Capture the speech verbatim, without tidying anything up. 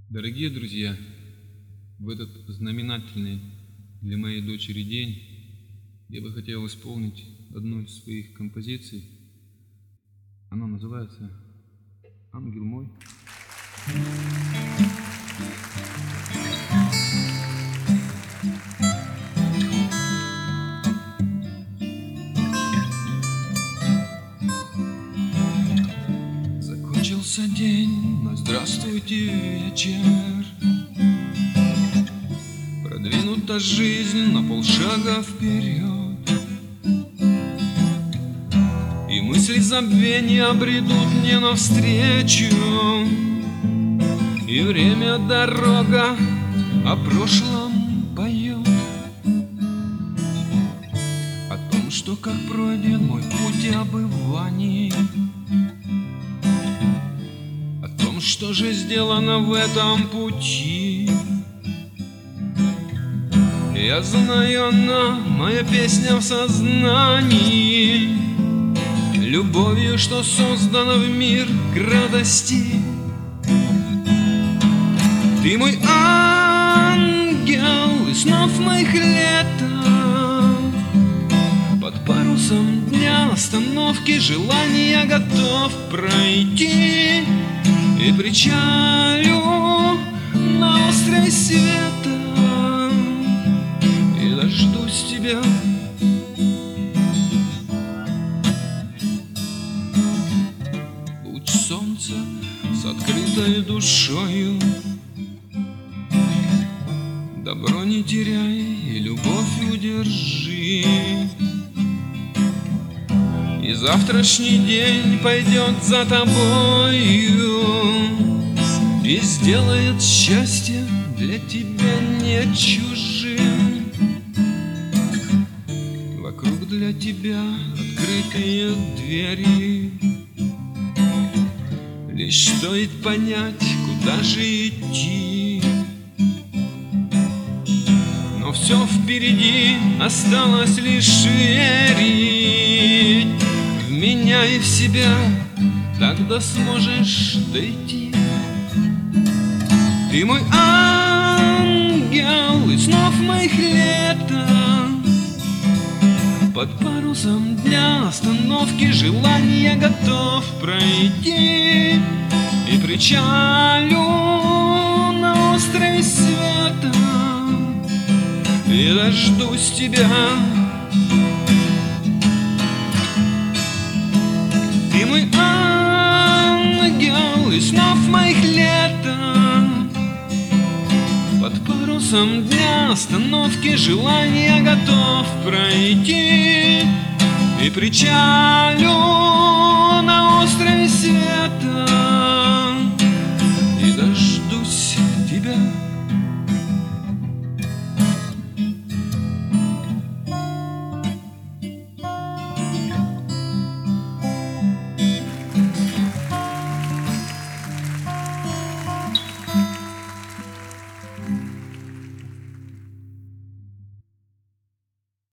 Дорогие друзья, в этот знаменательный для моей дочери день я бы хотел исполнить одну из своих композиций. Она называется «Ангел мой». Закончился день, но здравствуйте вечер. Продвинута жизнь на полшага вперед, и мысли забвения бредут мне навстречу, и время дорога о прошлом поет, о том, что как пройден мой путь обываний, о том, что же сделано в этом пути. Я знаю, она моя песня в сознании, любовью, что создана в мир к радости. Ты мой ангел из снов моих лета, под парусом дня остановки желания готов пройти, и причалю на острой света, и дождусь тебя. Луч солнца с открытой душою, добро не теряй и любовь удержи, и завтрашний день пойдет за тобою и сделает счастье для тебя не чужим. Вокруг для тебя открытые двери, лишь стоит понять, куда же идти. Но все впереди, осталось лишь верить в меня и в себя, тогда сможешь дойти. Ты мой ангел из снов моих лета, под парусом дня остановки желания готов пройти, и причалю на острой света, и дождусь тебя. Ты мой ангел из снов моих лета, под парусом дня остановки желания готов пройти, и причалю на острой света,